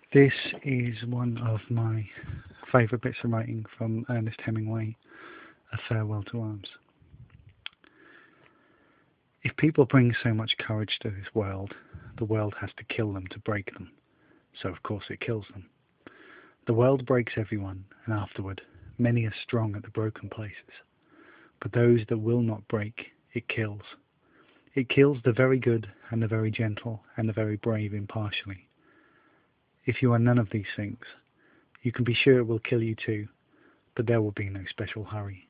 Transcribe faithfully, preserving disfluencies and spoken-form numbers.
This is one of my favourite bits of writing from Ernest Hemingway, A Farewell to Arms. If people bring so much courage to this world, the world has to kill them to break them, so of course it kills them. The world breaks everyone, and afterward many are strong at the broken places. But those that will not break, it kills. It kills the very good and the very gentle and the very brave impartially. If you are none of these things, you can be sure it will kill you too, but there will be no special hurry.